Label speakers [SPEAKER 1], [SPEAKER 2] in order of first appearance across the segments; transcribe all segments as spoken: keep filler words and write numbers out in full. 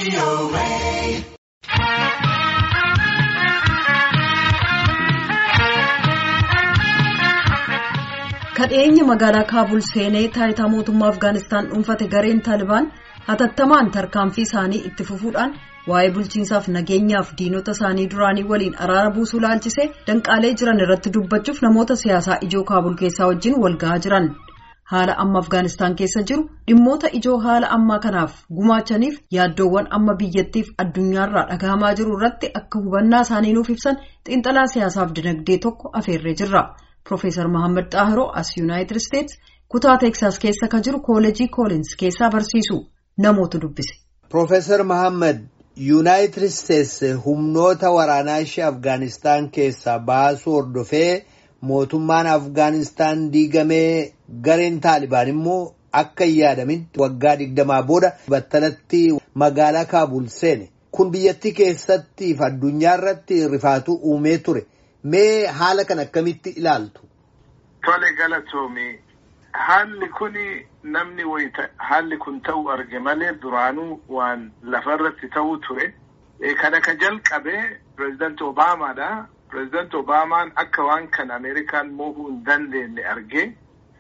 [SPEAKER 1] Kadheenya magaalaa Kaabul seenee taayitaa mootummaa Afgaanistaan dhuunfate gareen Taalibaan hatattamaan tarkaanfii isaanii itti fufuudhaan waa'ee bulchiinsaaf nageenyaaf diinota isaanii duraanii waliin araara buusuu laalchisee danqaalee jiran irratti dubbachuuf namoota siyaasaa ijoo Kaabul keessaa wajjin wal ga'aa jiran. Haala amma Afgaanistaan keessa jiru dhimmoota ijoo haala ammaa kanaaf gumaachaniif yaaddoowwan amma biyyattiif addunyaarraa dhagahamaa jiru irratti akka hubannaa isaanii nuuf ibsan xiinxalaa siyaasaaf dinagdee tokko afeerree jirra. Profeesar Mohaammed Xaahiroo as Yuunaayitid Isteets kutaa Teeksaas keessa ka jiru kooleejii Koolins keessaa barsiisu namoota dubbise.
[SPEAKER 2] Profeesar Mohaammed, Yuunaayitid Isteets humnoota waraanaa ishee Afgaanistaan keessaa baasuu hordofee mootummaan Afgaanistaan diigamee gareen Taalibaan immoo akka hin yaadamitti waggaa digdamaa booda battalatti magaalaa Kaabul seene. Kun biyyattii keessatti fi addunyaa irratti rifaatuu uumee ture. Mee haala kan akkamitti ilaaltu?
[SPEAKER 3] Tole galatoomii. Haalli kun namni wayita haalli kun ta'uu arge malee duraanuu waan lafarratti ta'uu ture. Kana ka jalqabee Pireezidaanti Obaamaadha. Pireezidaanti Obaamaan akka waan kan Ameerikaan moohuu hin dandeenye argee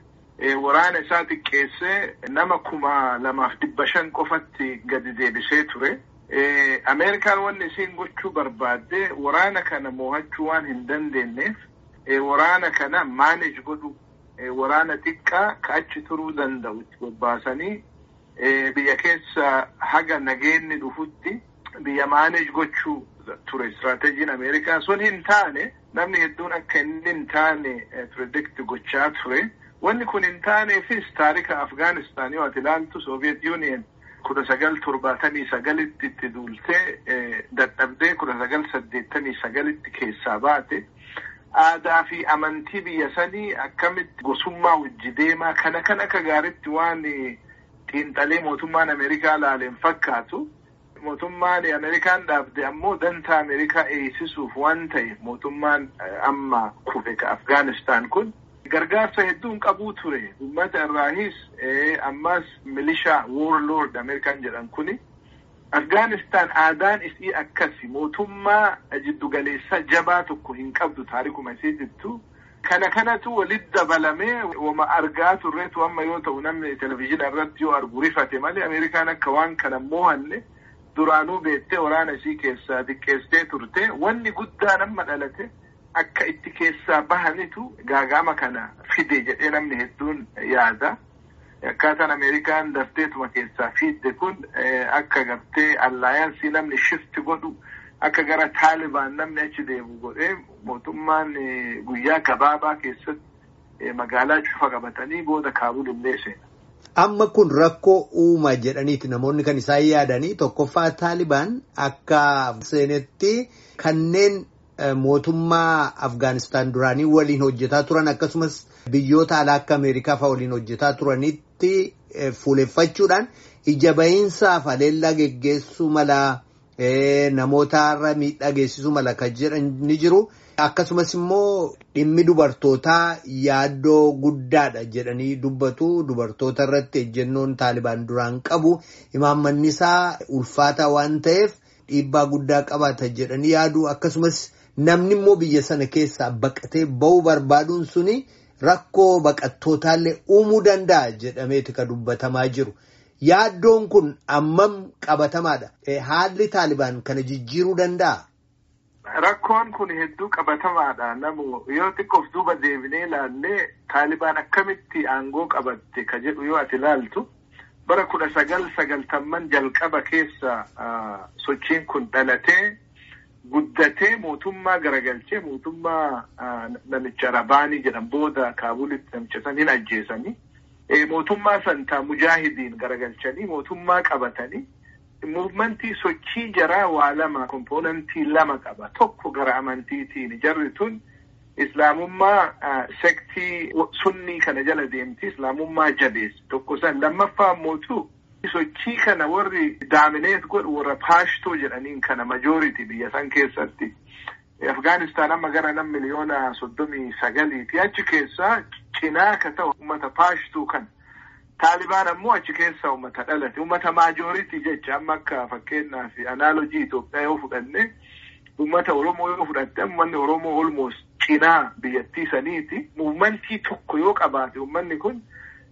[SPEAKER 3] waraana isaa xiqqeessee nama kuma lamaaf dhibba shan qofatti gadi deebisee ture. Ameerikaan wanni isiin gochuu barbaadde waraana kana moohachuu waan hin dandeenyeef waraana kana maanej godhu waraana xiqqaa ka achi turuu danda'u itti bobbaasanii biyya keessa haga nageenni dhufutti biyya maanej gochuu ture istiraatejjiin Ameerikaa sun hin taane namni hedduun akka inni hin taane predict gochaa ture. Wanni kun hin taaneefis taarika Afgaanistaan yoo ati ilaaltu Soviet Union kudha sagal torbaatamii sagalitti itti duultee dadhabdee kudha sagal saddeettamii sagalitti keessaa baate aadaa fi amantii biyya sanii akkamitti gosummaa wajji deemaa kana kan akka gaaritti waan xiinxalee mootummaan Ameerikaa laaleen fakkaatu. Mootummaan Ameerikaan dhaabde ammoo dantaa Ameerikaa eegsisuuf waan ta'e mootummaan amma kufe ka Afgaanistaan kun gargaarsa hedduun qabuu ture. Uummata irraahis ammas milishaa warlord Ameerikaan jedhan kuni Afgaanistaan aadaan isii akkasi mootummaa jiddugaleessa jabaa tokko hin qabdu taarikuma isiitittu. Kana kanatu walitti dabalamee wama argaa turreetu amma yoo ta'u namni televizyiina irratti yoo argu rifate malee Ameerikaan akka waan kana moohanne duraanuu beettee waraana isii keessaa xiqqeessitee turte. Wanni guddaan amma dhalate akka itti keessaa bahanitu gaagama kana fide jedhee namni hedduun yaada. Akkaataan Ameerikaan dafteetuma keessaa fidde kun akka gartee allaayansii namni shifti godhu akka gara Taalibaan namni achi deemu godhee mootummaan guyyaa gabaabaa keessatti magaalaa cufa qabatanii booda Kaabul illee seena.
[SPEAKER 2] Amma kun rakkoo uuma jedhaniiti namoonni kan isaan yaadanii tokkoffaa Taalibaan akka seenetti kanneen mootummaa Afgaanistaan duraanii waliin hojjetaa turan akkasumas biyyoota alaa akka Ameerikaa fa'aa waliin hojjetaa turanitti fuuleffachuudhaan ija bahiinsaaf haleellaa geggeessuu mala namootarra miidhaa geessisuu mala kan jedhan ni jiru. Akkasumas immoo dhimmi dubartootaa yaaddoo guddaadha jedhanii dubbatu. Dubartoota irratti ejjennoon Taalibaan duraan qabu imaammanni isaa ulfaataa waan ta'eef dhiibbaa guddaa qabaata jedhanii yaadu. Akkasumas namni immoo biyya sana keessaa baqatee ba'uu barbaaduun suni rakkoo baqattootallee uumuu danda'a jedhameeti kan dubbatamaa jiru. Yaaddoon kun ammam qabatamaadha. Haalli Taalibaan kana jijjiiruu danda'a?
[SPEAKER 3] Rakkoon kun hedduu qabatamaadha. Namu yoo xiqqoof duuba deebinee ilaallee Taalibaan akkamitti aangoo qabatte ka jedhu yoo ati ilaaltu bara kudha sagal sagaltamman jalqaba keessa sochiin kun dhalatee guddatee mootummaa garagalchee mootummaa namicha Rabaanii jedhan booda Kaabulitti namicha san hin ajjeesanii mootummaa santaa mujaahidiin garagalchanii mootummaa qabatanii Muuvimentii sochii jaraa waa lama kompoonantii lama qaba. Tokko gara amantiitiin jarri tun islaamummaa sektii sunnii kana jala deemti. Islaamummaa jabeessi. Tokko san lammaffaa mootu sochii kana warri daamineet godhu warra paashtoo jedhaniin kana majooriti biyya san keessatti. Afgaanistaan amma gara nam miliyoona soddomii sagaliiti. Achi keessaa cinaa ka ta'u uummata paashtuu kana. Taalibaan ammoo achi keessa uummata dhalate. Uummata maajoritii jecha amma akka fakkeenyaa fi anaalojii Itoophiyaa yoo fudhanne uummata Oromoo yoo fudhatte uummanni Oromoo olmoos cinaa biyyattii saniiti. Uummantii tokko yoo qabaate uummanni kun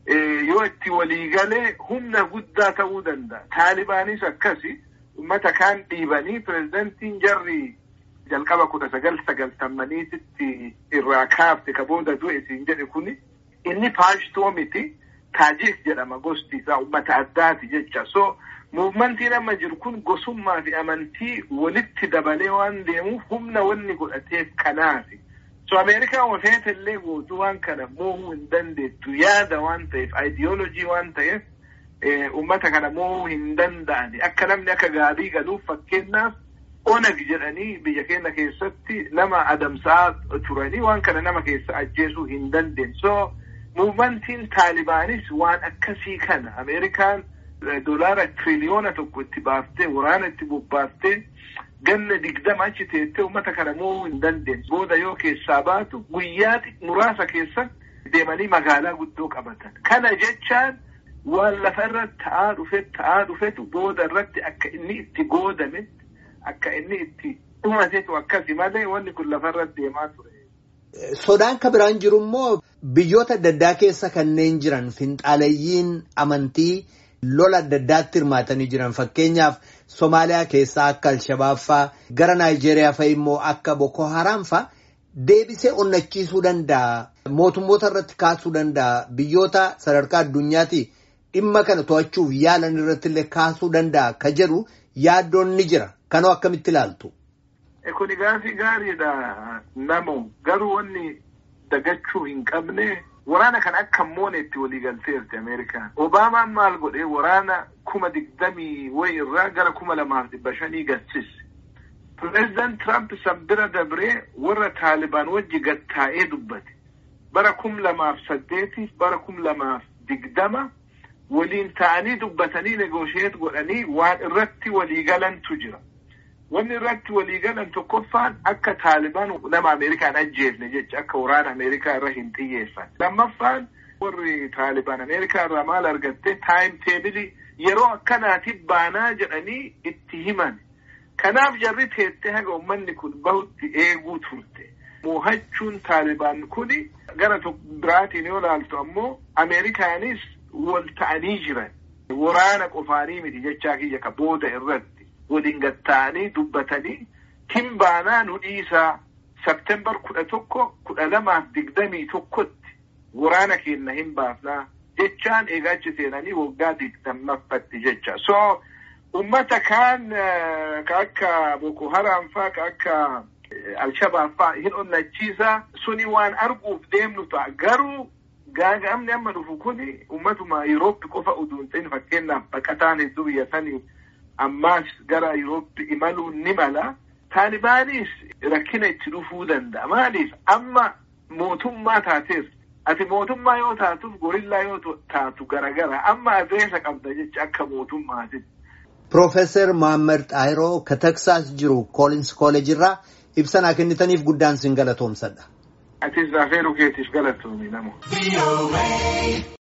[SPEAKER 3] yoo itti waliigalee humna guddaa ta'uu danda'a. Taalibaanis akkasi uummata kaan dhiibanii pirezidantiin jarri jalqaba kudha sagal sagaltamaniititti irraa kaafte ka booda du'e isin jedhe kuni inni paashtoo miti. Taajik jedhama gosti isaa uummata addaati jecha. So muumantiin amma jiru kun gosummaa fi amantii walitti dabalee waan deemuuf humna wanni godhateef kanaati. So Ameerikaan wafeeta illee gootu waan kana moohuu hin dandeettu yaada waan ta'eef ideoloojii waan ta'eef uummata kana moohuu hin danda'ani. Akka namni akka gaarii galuuf fakkeenyaaf onag jedhanii biyya keenya keessatti nama adamsaa turanii waan kana nama keessa ajjeesuu hin dandeenye. So muumantiin Taalibaanis waan akkasii kana Ameerikaan doolaara tiriliyoona tokko itti baaftee waraana itti bobbaaftee ganna digdama achi teettee uummata kana moohuu hin dandeenye. Booda yoo keessaa baatu guyyaa muraasa keessa deemanii magaalaa guddoo qabatan. Kana jechaan waan lafa irratti ta'aa dhufetu ta'aa dhufetu booda irratti akka inni itti goodame akka inni itti dhumatetu akkasi malee wanni kun lafa irratti deemaa ture.
[SPEAKER 2] Sodaan ka biraan jiru immoo biyyoota adda addaa keessa kanneen jiran finxaalayyiin amantii lola adda addaatti hirmaatanii jiran fakkeenyaaf Somaaliyaa keessaa akka Al-Shabaab faa gara Naayijeeriyaa faa immoo akka Boko Haram faa deebisee onnachiisuu danda'a mootummoota irratti kaasuu danda'a biyyoota sadarkaa addunyaatti dhimma kana to'achuuf yaalan irratti illee kaasuu danda'a ka jedhu yaaddoon ni jira. Kanoo akkamitti ilaaltu?
[SPEAKER 3] Kuni gaafii gaariidha namo garuu wanni dagachuu hin qabne waraana kan akka moonetti walii galteerti Ameerikaan. Obaamaan maal godhee waraana kuma digdamii wayi irraa gara kuma lamaaf dhibba shanii galchise. Pireezidant Tiraamp sabbira dabree warra Taalibaan wajji gattaa'ee dubbate. Bara kum lamaaf saddeetiif bara kum lamaaf digdama waliin ta'anii dubbatanii negoosheet godhanii waan irratti walii galantu jira. Wanni irratti walii galan tokkoffaan akka Taalibaan nama Ameerikaan ajjeefne jecha akka waraana Ameerikaa irra hin xiyyeeffan. Lammaffaan warri Taalibaan Ameerikaa irraa maal argatte taayim teebilii yeroo akkanaatiif baanaa jedhanii itti himan. Kanaaf jarri teettee haga uummanni kun bahutti eeguu turte. Moohachuun Taalibaan kuni gara biraatiin yoo ilaaltu ammoo Ameerikaanis wal ta'anii jiran. Waraana qofaanii miti jechaa kiyya ka booda irratti. Waliin gattaa'anii dubbatanii timbaanaa nu dhiisaa Septembar kudha tokko kudha lamaaf digdamii tokkotti waraana keenya hin baafnaa jechaan eegaachi seenanii waggaa digdammaffatti jecha. So ummata kaan ka akka Boko Haram faa ka akka Al-Shabaab faa hin onnachiisaa suni waan arguuf deemnu ta'a. Garuu gaaga'amni amma dhufu kuni ummatuma Yuroopi qofa uduun ta'in fakkeenyaaf baqataan hedduu biyya sanii ammaas gara Yuroopi imaluun ni mala. Taalibaanis rakkina itti dhufuu danda'a. Maaliif amma mootummaa taateef ati mootummaa yoo taatuuf gorillaa yoo taatu garagara amma adreesa qabda jecha akka mootummaati.
[SPEAKER 2] Profeesar Mohaammed Xaahiroo ka Texas jiru Collins College irraa ibsa naa kennitaniif guddaan sin galatoomsadha.
[SPEAKER 3] Atis raafeeruu keetiif galatoomi namo.